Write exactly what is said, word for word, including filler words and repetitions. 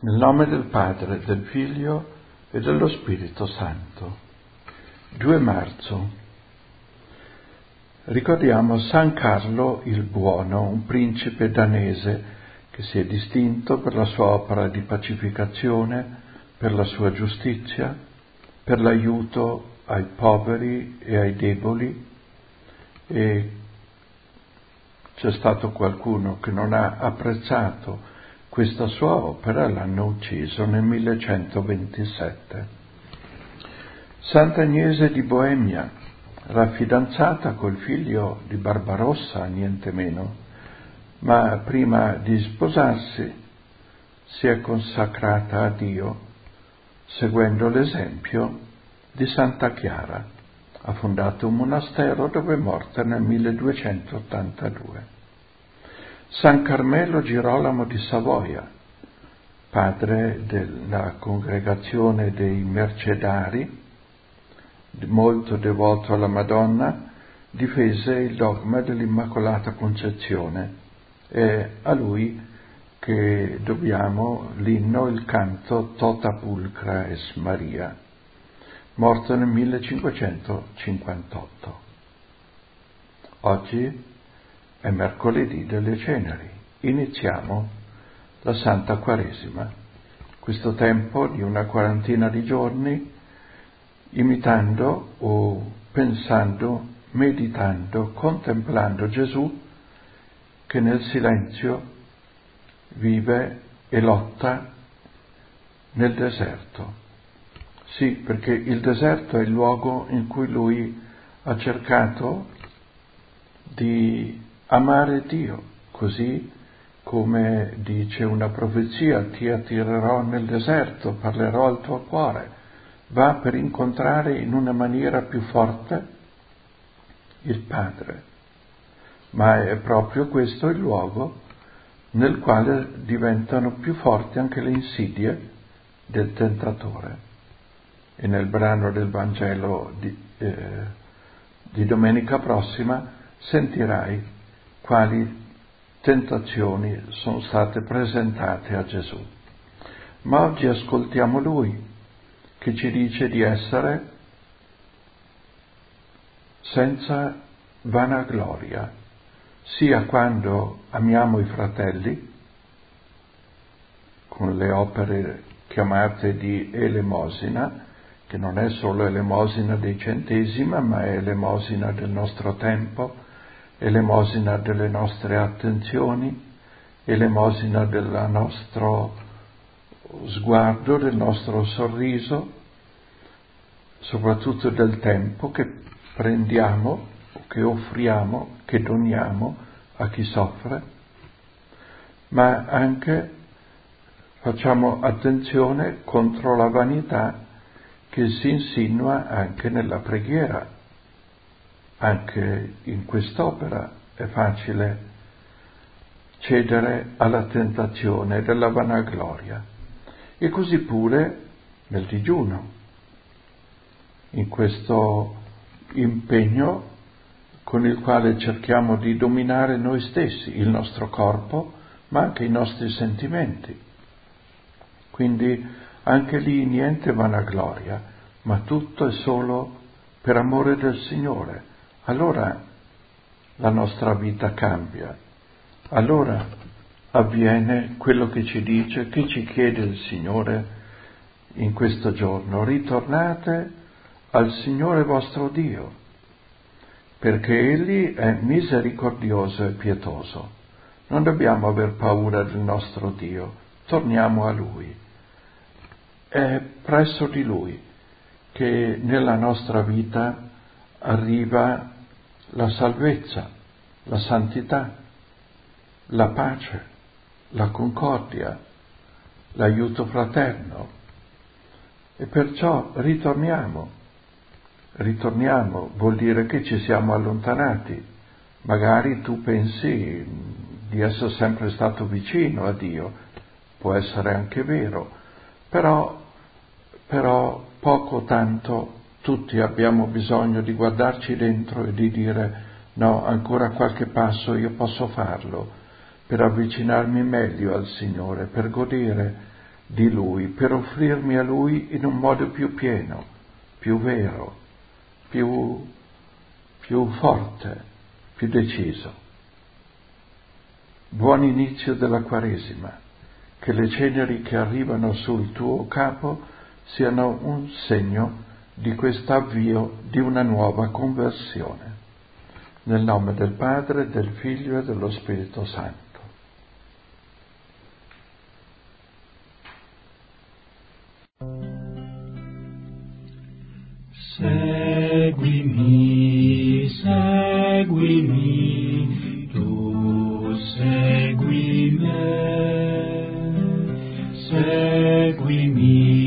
Nel nome del Padre, del Figlio e dello Spirito Santo. due marzo. Ricordiamo San Carlo il Buono, un principe danese che si è distinto per la sua opera di pacificazione, per la sua giustizia, per l'aiuto ai poveri e ai deboli, e c'è stato qualcuno che non ha apprezzato questa sua opera, l'hanno ucciso nel millecentoventisette. Sant'Agnese di Boemia, raffidanzata col figlio di Barbarossa, niente meno, ma prima di sposarsi si è consacrata a Dio seguendo l'esempio di Santa Chiara. Ha fondato un monastero dove è morta nel milleduecentottantadue. San Carmelo Girolamo di Savoia, padre della congregazione dei Mercedari, molto devoto alla Madonna, difese il dogma dell'Immacolata Concezione. È a lui che dobbiamo l'inno, il canto Tota Pulcra es Maria, morto nel millecinquecentocinquantotto. Oggi è mercoledì delle Ceneri, iniziamo la Santa Quaresima, questo tempo di una quarantina di giorni, imitando o pensando, meditando, contemplando Gesù che nel silenzio vive e lotta nel deserto. Sì, perché il deserto è il luogo in cui lui ha cercato di amare Dio, così come dice una profezia: ti attirerò nel deserto, parlerò al tuo cuore. Va per incontrare in una maniera più forte il Padre, ma è proprio questo il luogo nel quale diventano più forti anche le insidie del tentatore. E nel brano del Vangelo di, eh, di domenica prossima sentirai quali tentazioni sono state presentate a Gesù. Ma oggi ascoltiamo Lui, che ci dice di essere senza vanagloria, sia quando amiamo i fratelli, con le opere chiamate di elemosina, che non è solo elemosina dei centesimi, ma è elemosina del nostro tempo, elemosina delle nostre attenzioni, elemosina del nostro sguardo, del nostro sorriso, soprattutto del tempo che prendiamo, che offriamo, che doniamo a chi soffre, ma anche facciamo attenzione contro la vanità che si insinua anche nella preghiera. Anche in quest'opera è facile cedere alla tentazione della vanagloria. E così pure nel digiuno, in questo impegno con il quale cerchiamo di dominare noi stessi, il nostro corpo, ma anche i nostri sentimenti. Quindi anche lì niente vanagloria, ma tutto è solo per amore del Signore. Allora la nostra vita cambia, allora avviene quello che ci dice, che ci chiede il Signore in questo giorno: ritornate al Signore vostro Dio, perché Egli è misericordioso e pietoso. Non dobbiamo aver paura del nostro Dio, torniamo a Lui. È presso di Lui che nella nostra vita arriva la salvezza, la santità, la pace, la concordia, l'aiuto fraterno. E perciò ritorniamo, ritorniamo, vuol dire che ci siamo allontanati. Magari tu pensi di essere sempre stato vicino a Dio, può essere anche vero, però Però poco tanto tutti abbiamo bisogno di guardarci dentro e di dire: no, ancora qualche passo io posso farlo per avvicinarmi meglio al Signore, per godere di Lui, per offrirmi a Lui in un modo più pieno, più vero, più, più forte, più deciso. Buon inizio della Quaresima, che le ceneri che arrivano sul tuo capo siano un segno di quest'avvio di una nuova conversione. Nel nome del Padre, del Figlio e dello Spirito Santo. Seguimi, seguimi, tu segui me, seguimi.